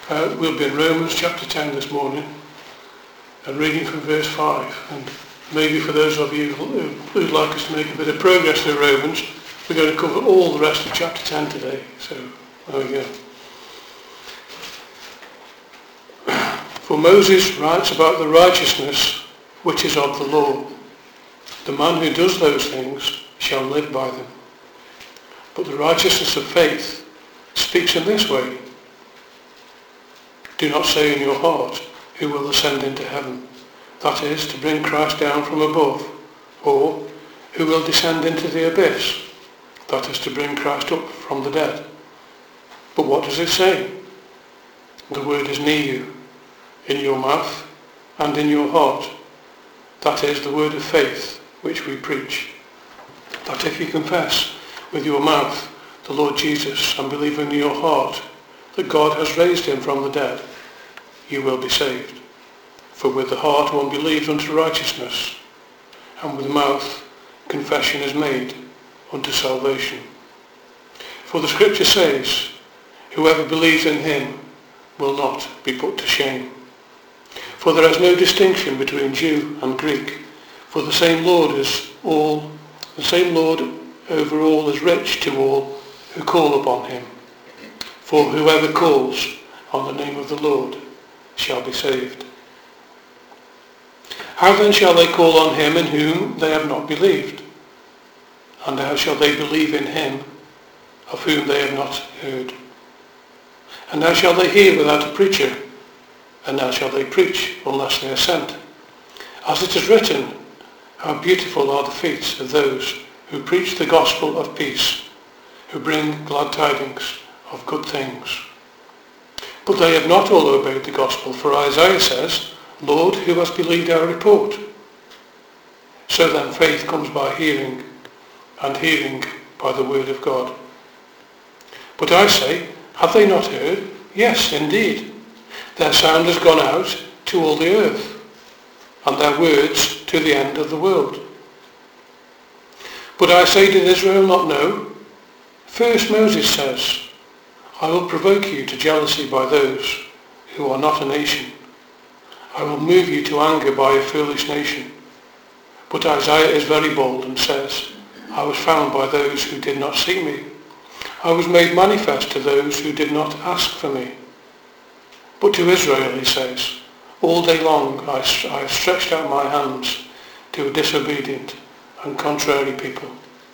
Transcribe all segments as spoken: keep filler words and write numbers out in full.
Uh, we'll be in Romans chapter ten this morning and reading from verse five. And maybe for those of you who would like us to make a bit of progress through Romans, we're going to cover all the rest of chapter ten today. So there we go. For Moses writes about the righteousness which is of the law. The man who does those things shall live by them. But the righteousness of faith speaks in this way. Do not say in your heart, who will ascend into heaven? That is, to bring Christ down from above. Or, who will descend into the abyss? That is, to bring Christ up from the dead. But what does it say? The word is near you, in your mouth and in your heart. That is the word of faith which we preach. That if you confess with your mouth the Lord Jesus and believe in your heart that God has raised him from the dead, you will be saved. For with the heart one believes unto righteousness, and with the mouth confession is made unto salvation. For the scripture says, whoever believes in him will not be put to shame. For there is no distinction between Jew and Greek, for the same Lord is all, the same Lord over all is rich to all who call upon him. For whoever calls on the name of the Lord shall be saved. How then shall they call on him in whom they have not believed? And how shall they believe in him of whom they have not heard? And how shall they hear without a preacher? And how shall they preach unless they are sent? As it is written, how beautiful are the feet of those who preach the gospel of peace, who bring glad tidings of good things. But they have not all obeyed the gospel, for Isaiah says, Lord, who has believed our report? So then faith comes by hearing, and hearing by the word of God. But I say, have they not heard? Yes, indeed. Their sound has gone out to all the earth, and their words to the end of the world. But I say, did Israel not know? First Moses says, I will provoke you to jealousy by those who are not a nation. I will move you to anger by a foolish nation. But Isaiah is very bold and says, I was found by those who did not seek me. I was made manifest to those who did not ask for me. But to Israel, he says, all day long I, I have stretched out my hands to a disobedient and contrary people.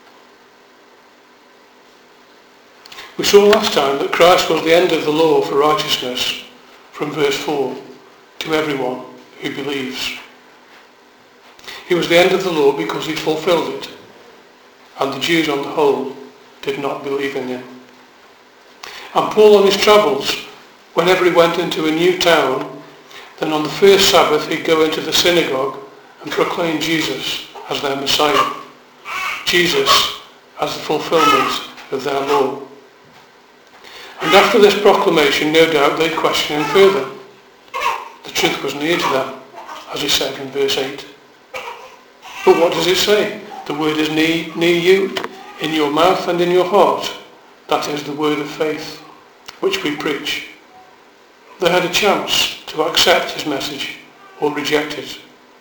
We saw last time that Christ was the end of the law for righteousness from verse four to everyone who believes. He was the end of the law because he fulfilled it, and the Jews on the whole did not believe in him. And Paul on his travels, whenever he went into a new town, then on the first Sabbath he'd go into the synagogue and proclaim Jesus as their Messiah, Jesus as the fulfillment of their law. And after this proclamation, no doubt they'd question him further. The truth was near to them, as he said in verse eight. But what does it say? The word is near, near you, in your mouth and in your heart. That is the word of faith, which we preach. They had a chance to accept his message or reject it.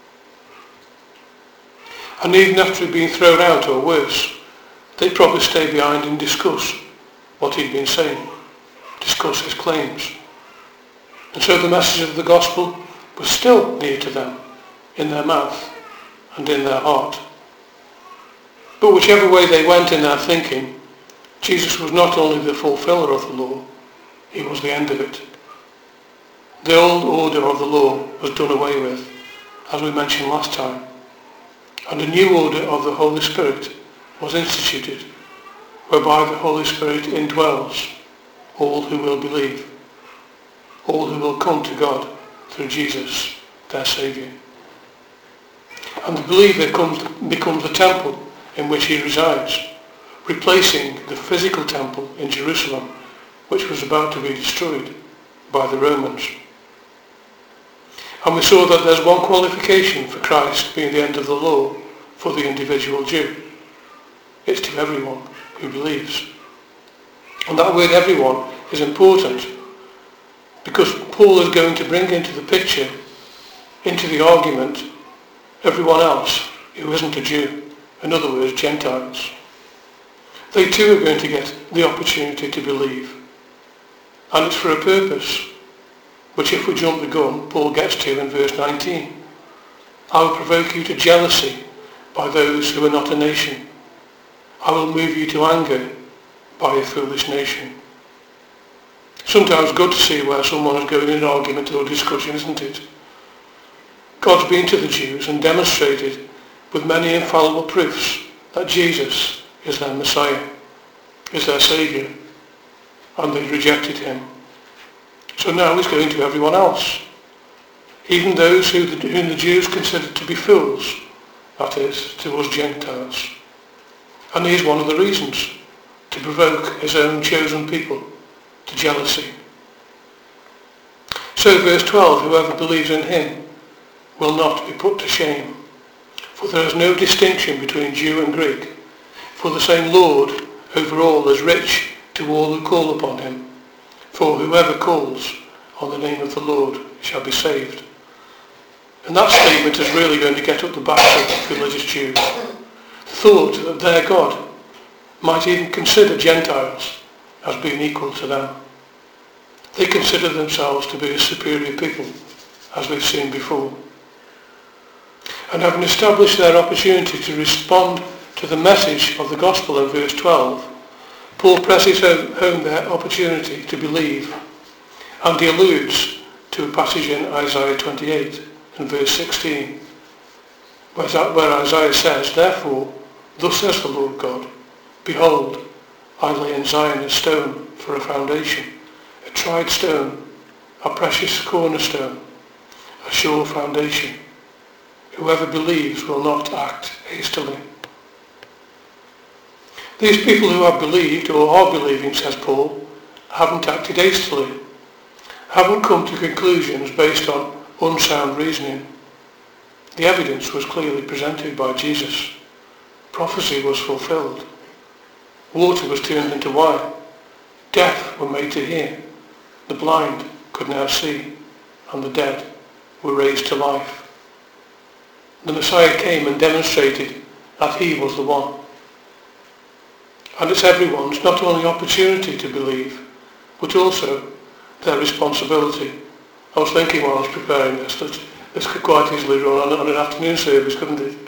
And even after he'd been thrown out or worse, they'd probably stay behind and discuss what he'd been saying, discuss his claims. And so the message of the gospel was still near to them, in their mouth and in their heart. But whichever way they went in their thinking, Jesus was not only the fulfiller of the law, he was the end of it. The old order of the law was done away with, as we mentioned last time, and a new order of the Holy Spirit was instituted, whereby the Holy Spirit indwells all who will believe, all who will come to God through Jesus, their Saviour. And the believer comes, becomes the temple in which he resides, replacing the physical temple in Jerusalem, which was about to be destroyed by the Romans. And we saw that there's one qualification for Christ being the end of the law for the individual Jew. It's to everyone who believes. And that word everyone is important, because because Paul is going to bring into the picture, into the argument, everyone else who isn't a Jew. In other words, Gentiles. They too are going to get the opportunity to believe. And it's for a purpose, which if we jump the gun, Paul gets to in verse nineteen. I will provoke you to jealousy by those who are not a nation. I will move you to anger by a foolish nation. Sometimes good to see where someone is going in an argument or discussion, isn't it? God's been to the Jews and demonstrated with many infallible proofs that Jesus is their Messiah, is their Saviour, and they rejected him. So now he's going to everyone else, even those who the, whom the Jews considered to be fools, that is, to us Gentiles. And here's one of the reasons, to provoke his own chosen people to jealousy. So verse twelve, whoever believes in him will not be put to shame, for there is no distinction between Jew and Greek, for the same Lord over all is rich to all who call upon him. For whoever calls on the name of the Lord shall be saved. And that statement is really going to get up the backs of religious Jews. Thought that their God might even consider Gentiles as being equal to them. They consider themselves to be a superior people, as we've seen before. And having established their opportunity to respond to the message of the gospel in verse twelve, Paul presses home their opportunity to believe, and he alludes to a passage in Isaiah twenty-eight and verse sixteen, where Isaiah says, therefore, thus says the Lord God, behold, I lay in Zion a stone for a foundation, a tried stone, a precious cornerstone, a sure foundation. Whoever believes will not act hastily. These people who have believed, or are believing, says Paul, haven't acted hastily, haven't come to conclusions based on unsound reasoning. The evidence was clearly presented by Jesus. Prophecy was fulfilled. Water was turned into wine. Deaf were made to hear. The blind could now see, and the dead were raised to life. The Messiah came and demonstrated that he was the one. And it's everyone's not only opportunity to believe, but also their responsibility. I was thinking while I was preparing this that this could quite easily run on, on an afternoon service, couldn't it?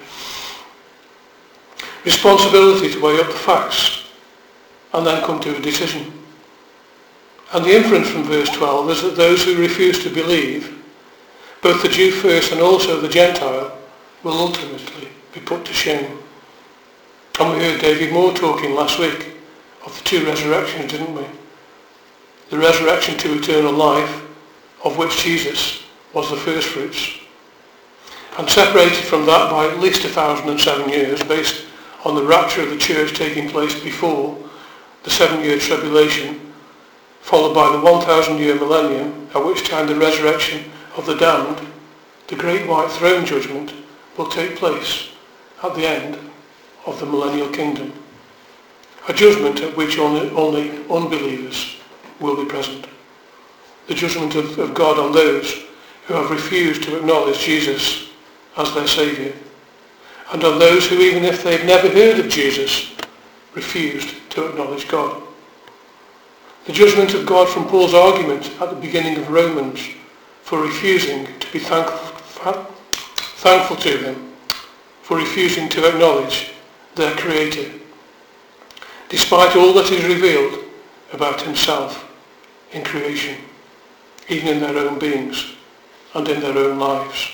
Responsibility to weigh up the facts and then come to a decision. And the inference from verse twelve is that those who refuse to believe, both the Jew first and also the Gentile, will ultimately be put to shame. And we heard David Moore talking last week of the two resurrections, didn't we? The resurrection to eternal life, of which Jesus was the first fruits. And separated from that by at least one thousand seven years, based on the rapture of the church taking place before the seven-year tribulation, followed by the one thousand year millennium, at which time the resurrection of the damned, the great white throne judgment, will take place at the end of the millennial kingdom. A judgment at which only, only unbelievers will be present. The judgment of, of God on those who have refused to acknowledge Jesus as their Saviour, and on those who, even if they've never heard of Jesus, refused to acknowledge God. The judgment of God from Paul's argument at the beginning of Romans for refusing to be thankful, thankful to him, for refusing to acknowledge their Creator, despite all that is revealed about himself in creation, even in their own beings and in their own lives.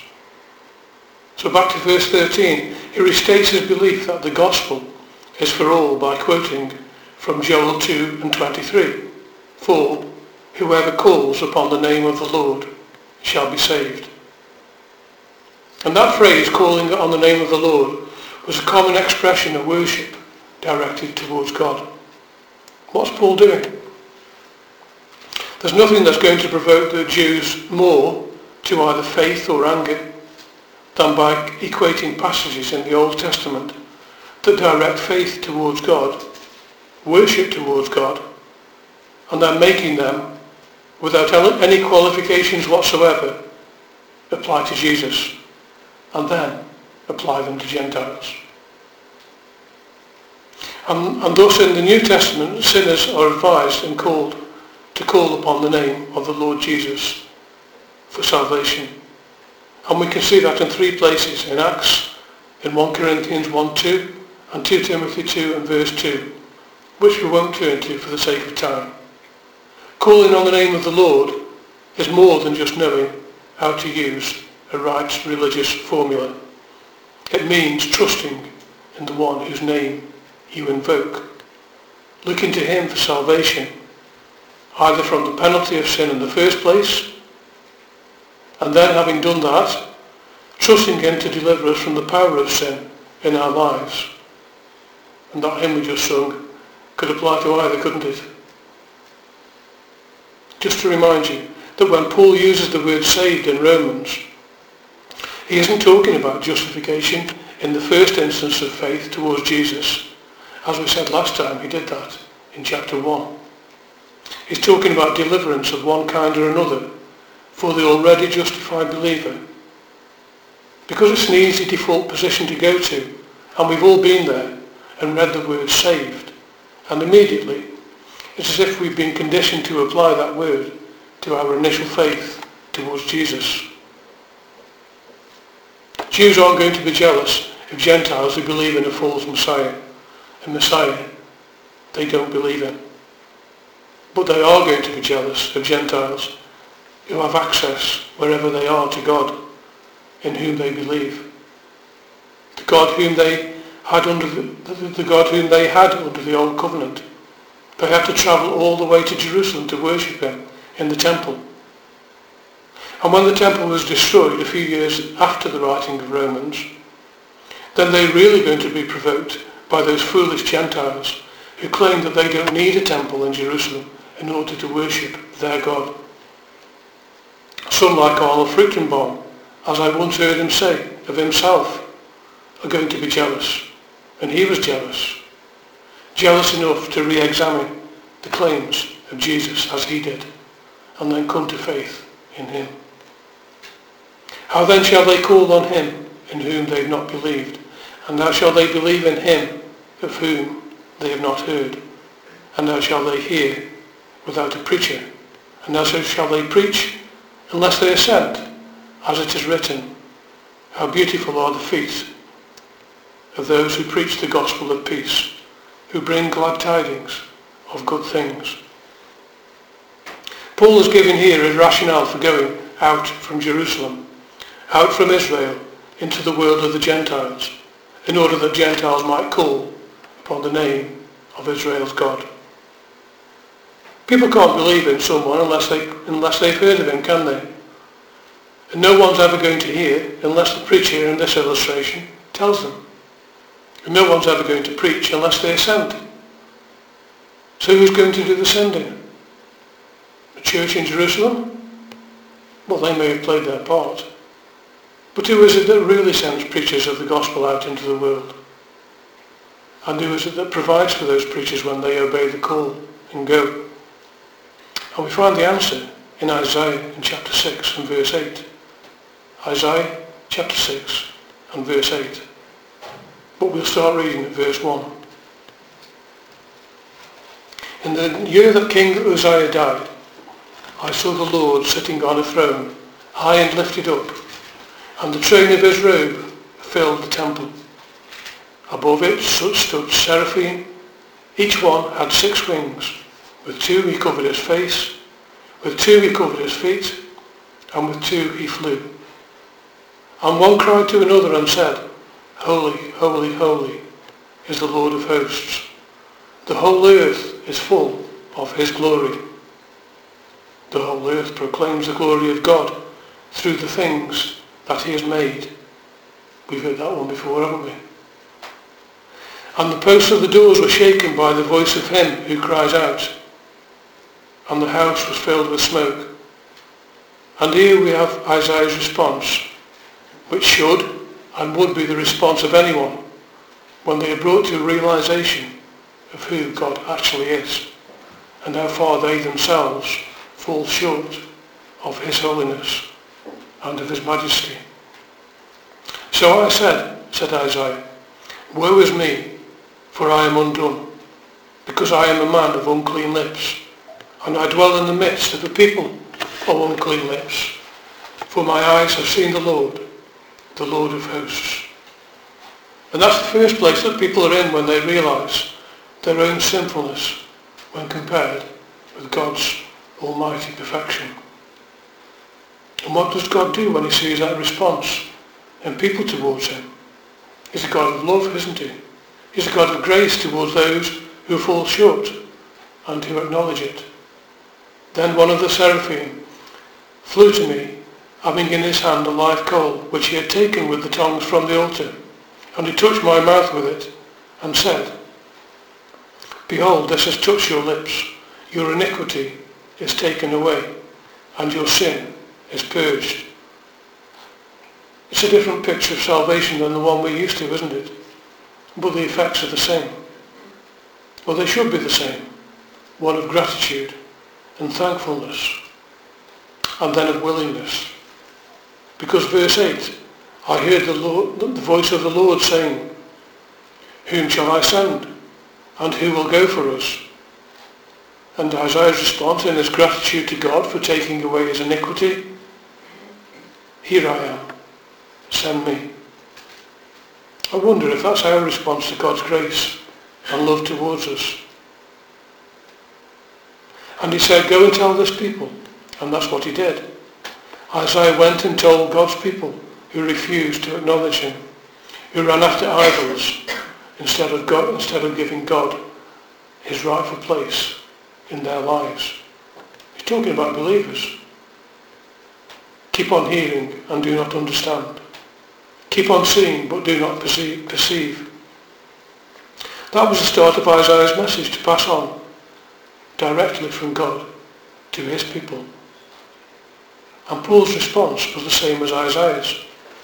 So back to verse thirteen, he restates his belief that the gospel is for all by quoting from Joel two and twenty-three. For whoever calls upon the name of the Lord shall be saved. And that phrase, calling on the name of the Lord, was a common expression of worship directed towards God. What's Paul doing? There's nothing that's going to provoke the Jews more to either faith or anger than by equating passages in the Old Testament that direct faith towards God, worship towards God, and then making them without any qualifications whatsoever, apply to Jesus, and then apply them to Gentiles. And, and thus in the New Testament, sinners are advised and called to call upon the name of the Lord Jesus for salvation. And we can see that in three places, in Acts, in First Corinthians one two, and Second Timothy two and verse two, which we won't turn to for the sake of time. Calling on the name of the Lord is more than just knowing how to use a right religious formula. It means trusting in the one whose name you invoke, looking to him for salvation, either from the penalty of sin in the first place, and then having done that, trusting him to deliver us from the power of sin in our lives. And that hymn we just sung could apply to either, couldn't it? Just to remind you that when Paul uses the word saved in Romans, he isn't talking about justification in the first instance of faith towards Jesus. As we said last time, he did that in chapter one. He's talking about deliverance of one kind or another for the already justified believer. Because it's an easy default position to go to, and we've all been there and read the word saved, and immediately it's as if we've been conditioned to apply that word to our initial faith towards Jesus. Jews aren't going to be jealous of Gentiles who believe in a false Messiah, a Messiah they don't believe in. But they are going to be jealous of Gentiles who have access wherever they are to God, in whom they believe. The God whom they had under the, the, the God whom they had under the old covenant. They had to travel all the way to Jerusalem to worship him in the temple. And when the temple was destroyed a few years after the writing of Romans, then they're really going to be provoked by those foolish Gentiles who claim that they don't need a temple in Jerusalem in order to worship their God. Some like Arnold Fruchtenbaum, as I once heard him say of himself, are going to be jealous. And he was jealous. Jealous enough to re-examine the claims of Jesus as he did, and then come to faith in him. How then shall they call on him in whom they have not believed? And how shall they believe in him of whom they have not heard? And how shall they hear without a preacher? And how shall they preach unless they are sent? As it is written, how beautiful are the feet of those who preach the gospel of peace, who bring glad tidings of good things. Paul is giving here a rationale for going out from Jerusalem, out from Israel into the world of the Gentiles, in order that Gentiles might call upon the name of Israel's God. People can't believe in someone unless, they, unless they've heard of him, can they? And no one's ever going to hear unless the preacher in this illustration tells them. And no one's ever going to preach unless they're sent. So who's going to do the sending? The church in Jerusalem? Well, they may have played their part. But who is it that really sends preachers of the gospel out into the world? And who is it that provides for those preachers when they obey the call and go? And we find the answer in Isaiah in chapter six and verse eight. Isaiah chapter six and verse eight. But we'll start reading at verse one. In the year that King Uzziah died, I saw the Lord sitting on a throne, high and lifted up, and the train of his robe filled the temple. Above it stood seraphim. Each one had six wings. With two he covered his face, with two he covered his feet, and with two he flew. And one cried to another and said, Holy, holy, holy is the Lord of hosts. The whole earth is full of his glory. The whole earth proclaims the glory of God through the things that he has made. We've heard that one before, haven't we? And the posts of the doors were shaken by the voice of him who cries out, and the house was filled with smoke. And here we have Isaiah's response, which should and would be the response of anyone when they are brought to a realization of who God actually is and how far they themselves fall short of his holiness and of his majesty. So I said, said Isaiah, woe is me, for I am undone, because I am a man of unclean lips, and I dwell in the midst of a people of unclean lips. For my eyes have seen the Lord, the Lord of hosts. And that's the first place that people are in when they realise their own sinfulness when compared with God's almighty perfection. And what does God do when he sees that response in people towards him? He's a God of love, isn't he? He's a God of grace towards those who fall short and who acknowledge it. Then one of the seraphim flew to me, having in his hand a live coal, which he had taken with the tongs from the altar. And he touched my mouth with it, and said, behold, this has touched your lips. Your iniquity is taken away, and your sin is purged. It's a different picture of salvation than the one we're used to, isn't it? But the effects are the same. Well, they should be the same. One of gratitude and thankfulness, and then of willingness. Because verse eight, I heard the, Lord, the voice of the Lord saying, whom shall I send? And who will go for us? And Isaiah's response in his gratitude to God for taking away his iniquity, here I am, send me. I wonder if that's our response to God's grace and love towards us. And he said, go and tell this people. And that's what he did. Isaiah went and told God's people who refused to acknowledge him, who ran after idols instead of God, instead of giving God his rightful place in their lives. He's talking about believers. Keep on hearing and do not understand. Keep on seeing but do not perceive. perceive. That was the start of Isaiah's message, to pass on directly from God to his people. And Paul's response was the same as Isaiah's.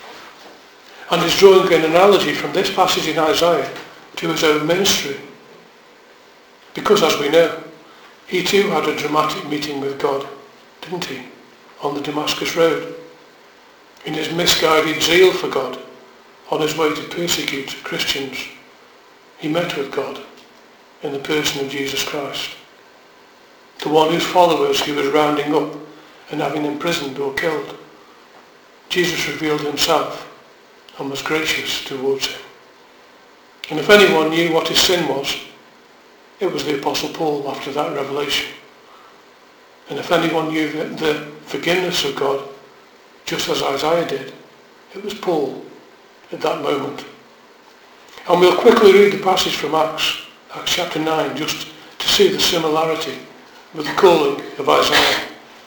And he's drawing an analogy from this passage in Isaiah to his own ministry. Because, as we know, he too had a dramatic meeting with God, didn't he, on the Damascus Road. In his misguided zeal for God, on his way to persecute Christians, he met with God in the person of Jesus Christ, the one whose followers he was rounding up and having imprisoned or killed. Jesus revealed himself and was gracious towards him. And if anyone knew what his sin was, it was the Apostle Paul after that revelation. And if anyone knew the, the forgiveness of God, just as Isaiah did, it was Paul at that moment. And we'll quickly read the passage from Acts, Acts chapter nine, just to see the similarity with the calling of Isaiah.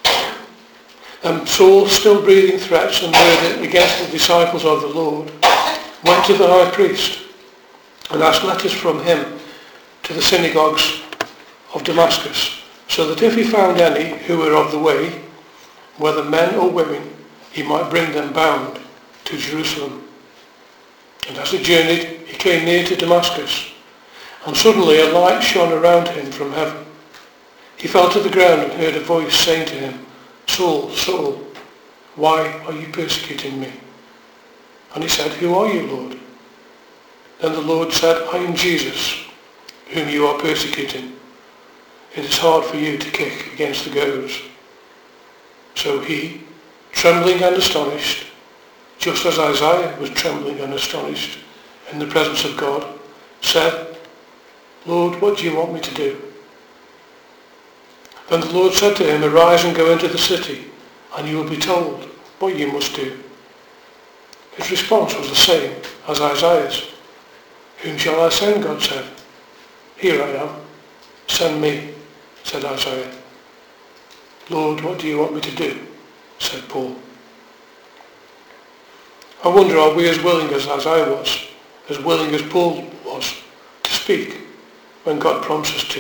And Saul, still breathing threats and murder against the disciples of the Lord, went to the high priest and asked letters from him to the synagogues of Damascus, so that if he found any who were of the way, whether men or women, he might bring them bound to Jerusalem. And as he journeyed, he came near to Damascus, and suddenly a light shone around him from heaven. He fell to the ground and heard a voice saying to him, Saul, Saul, why are you persecuting me? And he said, who are you, Lord? Then the Lord said, I am Jesus, whom you are persecuting. It is hard for you to kick against the goads. So he, trembling and astonished, just as Isaiah was trembling and astonished in the presence of God, said, Lord, what do you want me to do? Then the Lord said to him, arise and go into the city, and you will be told what you must do. His response was the same as Isaiah's. Whom shall I send? God said. Here I am. Send me, said Isaiah. Lord, what do you want me to do? Said Paul. I wonder, are we as willing as Isaiah was, as willing as Paul was, to speak when God prompts us to?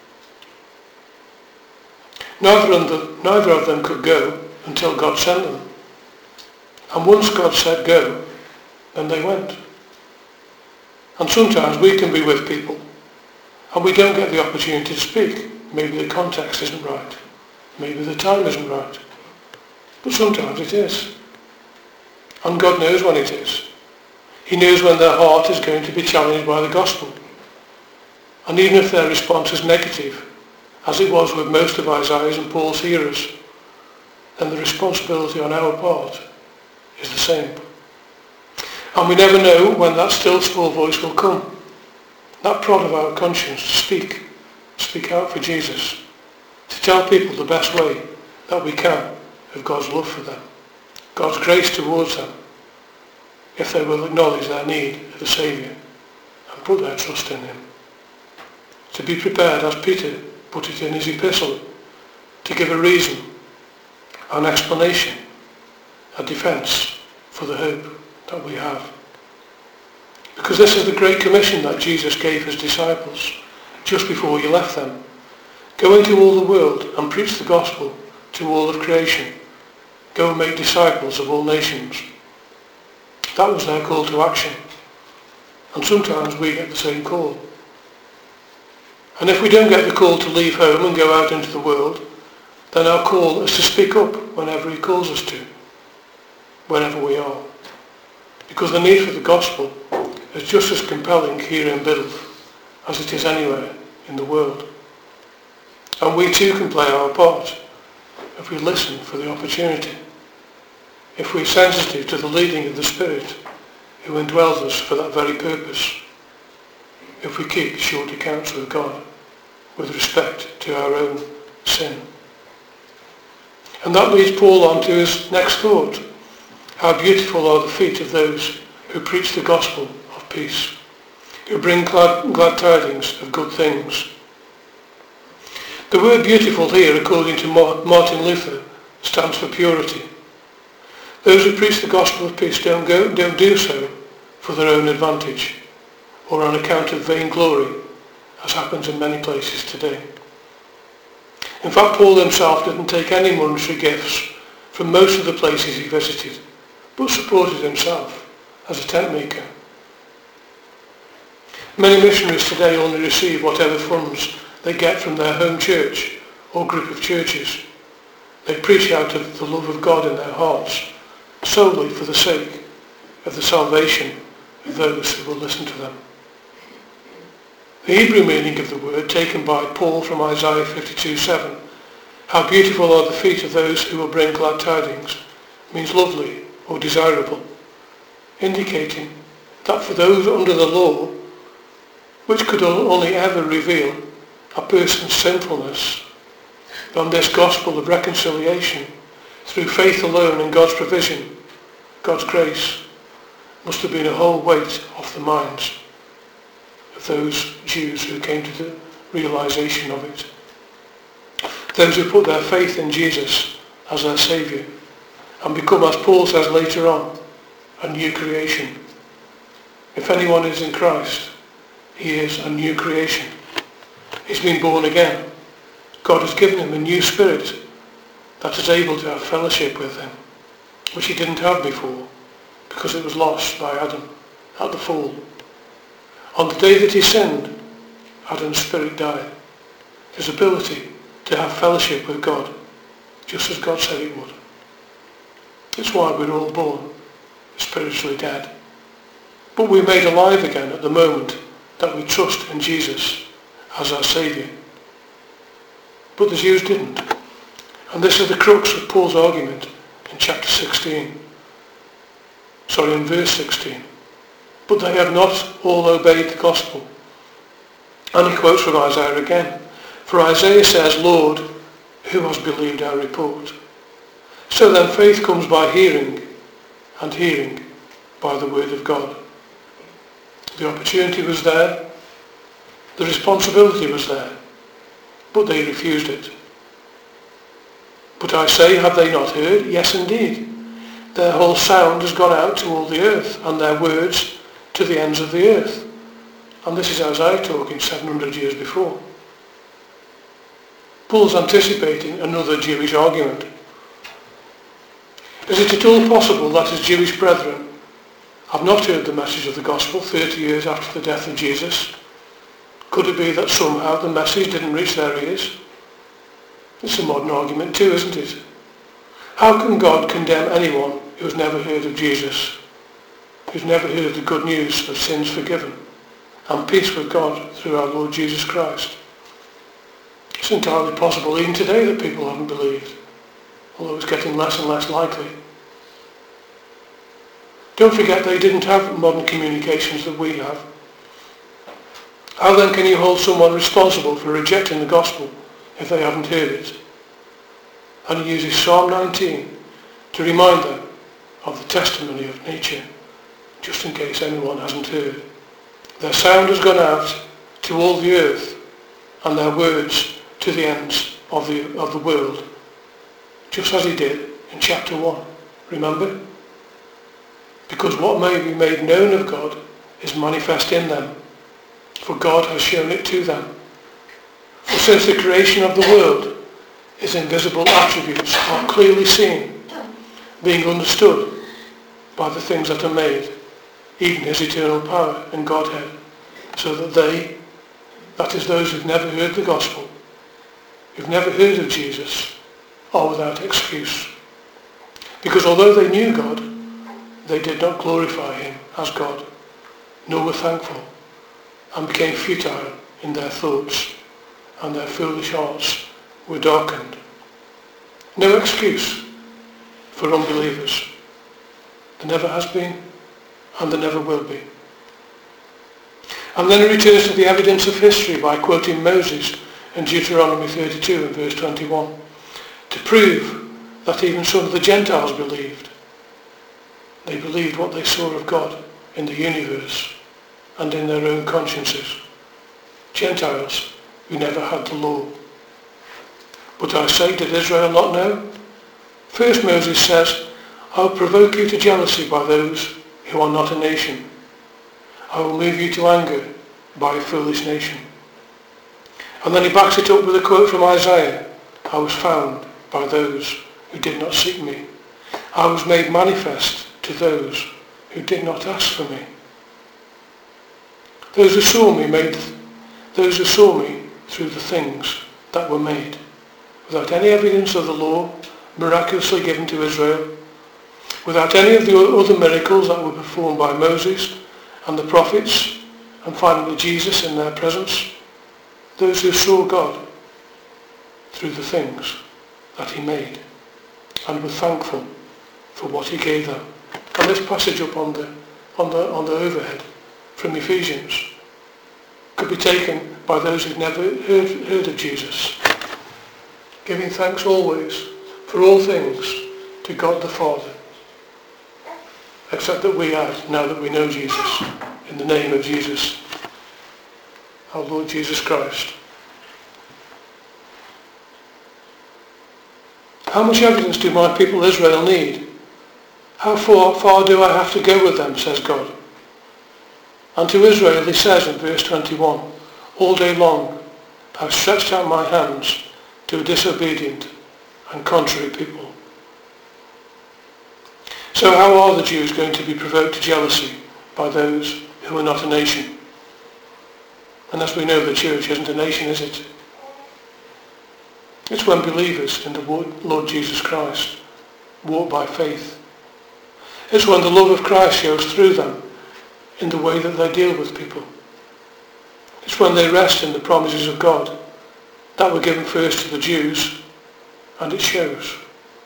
Neither of them, neither of them could go until God sent them. And once God said go, then they went. And sometimes we can be with people and we don't get the opportunity to speak. Maybe the context isn't right. Maybe the time isn't right. But sometimes it is. And God knows when it is. He knows when their heart is going to be challenged by the gospel. And even if their response is negative, as it was with most of Isaiah's and Paul's hearers, then the responsibility on our part is the same. And we never know when that still small voice will come, that prod of our conscience to speak, speak out for Jesus, to tell people the best way that we can of God's love for them, God's grace towards them, if they will acknowledge their need of a Saviour and put their trust in him. To be prepared, as Peter put it in his epistle, to give a reason, an explanation, a defence for the hope that we have. Because this is the great commission that Jesus gave his disciples just before he left them. Go into all the world and preach the gospel to all of creation. Go and make disciples of all nations. That was their call to action. And sometimes we get the same call. And if we don't get the call to leave home and go out into the world, then our call is to speak up whenever he calls us to, wherever we are. Because the need for the gospel is just as compelling here in Biddulph as it is anywhere in the world. And we too can play our part if we listen for the opportunity, if we're sensitive to the leading of the Spirit who indwells us for that very purpose, if we keep short accounts with God with respect to our own sin. And that leads Paul on to his next thought. How beautiful are the feet of those who preach the gospel of peace, who bring glad, glad tidings of good things. The word beautiful here, according to Martin Luther, stands for purity. Those who preach the gospel of peace don't, go, don't do so for their own advantage or on account of vainglory, as happens in many places today. In fact, Paul himself didn't take any monetary gifts from most of the places he visited, but supported himself as a tent maker. Many missionaries today only receive whatever funds they get from their home church or group of churches. They preach out of the love of God in their hearts, solely for the sake of the salvation of those who will listen to them. The Hebrew meaning of the word, taken by Paul from Isaiah fifty-two seven, how beautiful are the feet of those who will bring glad tidings, means lovely or desirable, indicating that for those under the law, which could only ever reveal a person's sinfulness, then this gospel of reconciliation through faith alone in God's provision, God's grace, must have been a whole weight off the minds of those Jews who came to the realization of it. Those who put their faith in Jesus as their Saviour and become, as Paul says later on, a new creation. If anyone is in Christ, he is a new creation. He's been born again. God has given him a new spirit that is able to have fellowship with him, which he didn't have before because it was lost by Adam at the fall. On the day that he sinned, Adam's spirit died. His ability to have fellowship with God, just as God said it would. It's why we're all born spiritually dead. But we're made alive again at the moment that we trust in Jesus as our Saviour. But the Jews didn't. And this is the crux of Paul's argument in chapter sixteen. Sorry, in verse sixteen. But they have not all obeyed the gospel. And he quotes from Isaiah again. For Isaiah says, Lord, who has believed our report? So then faith comes by hearing, and hearing by the word of God. The opportunity was there, the responsibility was there, but they refused it. But I say, have they not heard? Yes, indeed. Their whole sound has gone out to all the earth, and their words to the ends of the earth. And this is Isaiah talking seven hundred years before. Paul's anticipating another Jewish argument. Is it at all possible that his Jewish brethren have not heard the message of the gospel thirty years after the death of Jesus? Could it be that somehow the message didn't reach their ears? It's a modern argument too, isn't it? How can God condemn anyone who's never heard of Jesus, who's never heard the good news of sins forgiven and peace with God through our Lord Jesus Christ? It's entirely possible even today that people haven't believed, although it's getting less and less likely. Don't forget they didn't have modern communications that we have. How then can you hold someone responsible for rejecting the gospel if they haven't heard it? And he uses Psalm nineteen to remind them of the testimony of nature, just in case anyone hasn't heard. Their sound has gone out to all the earth, and their words to the ends of the, of the world, just as he did in chapter one. Remember? Because what may be made known of God is manifest in them, for God has shown it to them. For since the creation of the world, his invisible attributes are clearly seen, being understood by the things that are made, even his eternal power and Godhead, so that they, that is those who've never heard the gospel, who've never heard of Jesus, are without excuse. Because although they knew God, they did not glorify him as God, nor were thankful, and became futile in their thoughts, and their foolish hearts were darkened. No excuse for unbelievers. There never has been, and there never will be. And then he returns to the evidence of history by quoting Moses in Deuteronomy thirty-two and verse twenty-one, to prove that even some of the Gentiles believed. They believed what they saw of God in the universe and in their own consciences. Gentiles who never had the law. But I say, did Israel not know? First Moses says, I will provoke you to jealousy by those who are not a nation. I will move you to anger by a foolish nation. And then he backs it up with a quote from Isaiah. I was found by those who did not seek me. I was made manifest to those who did not ask for me. Those who saw me made, those who saw me through the things that were made, without any evidence of the law miraculously given to Israel, without any of the other miracles that were performed by Moses and the prophets, and finally Jesus in their presence, those who saw God through the things that he made and were thankful for what he gave them. And this passage up on the, on the, on the overhead from Ephesians could be taken by those who've never heard, heard of Jesus. Giving thanks always for all things to God the Father, except that we add, now that we know Jesus, in the name of Jesus, our Lord Jesus Christ. How much evidence do my people Israel need? How far, far do I have to go with them, says God. And to Israel he says in verse twenty-one, all day long I've stretched out my hands to a disobedient and contrary people. So how are the Jews going to be provoked to jealousy by those who are not a nation? And as we know, the church isn't a nation, is it? It's when believers in the Lord Jesus Christ walk by faith. It's when the love of Christ shows through them in the way that they deal with people. It's when they rest in the promises of God that were given first to the Jews, and it shows.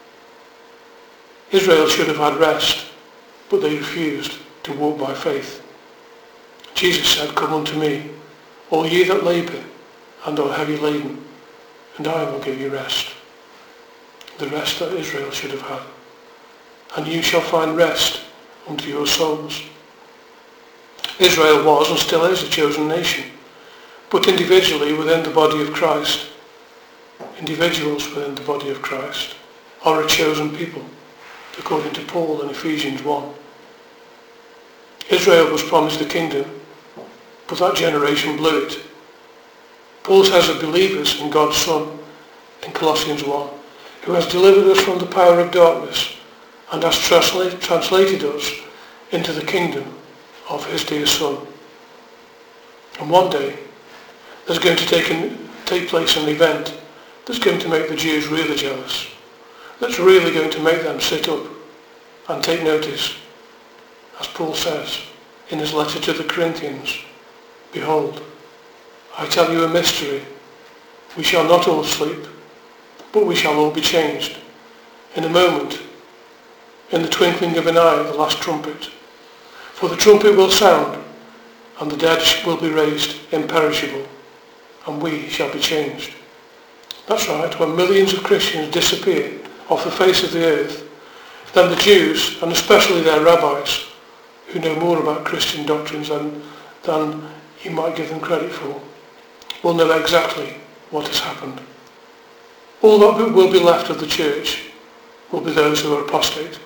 Israel should have had rest, but they refused to walk by faith. Jesus said, come unto me, all ye that labour and are heavy laden, and I will give you rest. The rest that Israel should have had. And you shall find rest unto your souls. Israel was and still is a chosen nation, but individually within the body of Christ, individuals within the body of Christ are a chosen people, according to Paul in Ephesians one. Israel was promised the kingdom, but that generation blew it. Paul says of believers in God's Son in Colossians one, who has delivered us from the power of darkness and has translate, translated us into the kingdom of his dear Son. And one day there's going to take, an, take place an event that's going to make the Jews really jealous, that's really going to make them sit up and take notice. As Paul says in his letter to the Corinthians, "Behold, I tell you a mystery. We shall not all sleep, but we shall all be changed. In a moment, in the twinkling of an eye, the last trumpet. For the trumpet will sound, and the dead will be raised imperishable, and we shall be changed." That's right, when millions of Christians disappear off the face of the earth, then the Jews, and especially their rabbis, who know more about Christian doctrines than, than you might give them credit for, will know exactly what has happened. All that will be left of the church will be those who are apostate.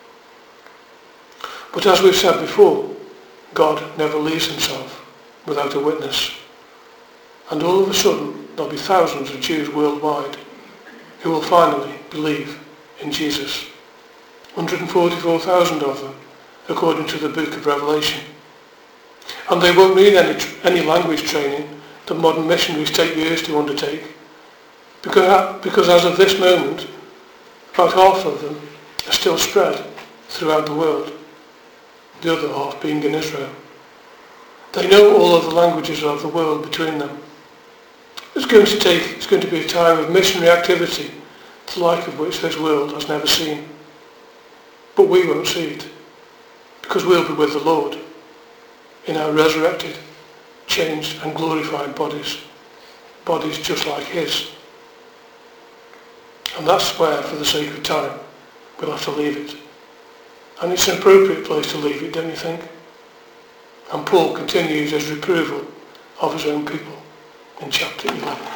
But as we've said before, God never leaves himself without a witness. And all of a sudden, there'll be thousands of Jews worldwide who will finally believe in Jesus. one hundred forty-four thousand of them, according to the book of Revelation. And they won't need any, any language training that modern missionaries take years to undertake, because, because as of this moment, about half of them are still spread throughout the world, the other half being in Israel. They know all of the languages of the world between them. It's going to take, it's going to be a time of missionary activity, the like of which this world has never seen. But we won't see it, because we'll be with the Lord in our resurrected, changed and glorified bodies, bodies just like his. And that's where, for the sake of time, we'll have to leave it. And it's an appropriate place to leave it, don't you think? And Paul continues his reproval of his own people in chapter eleven.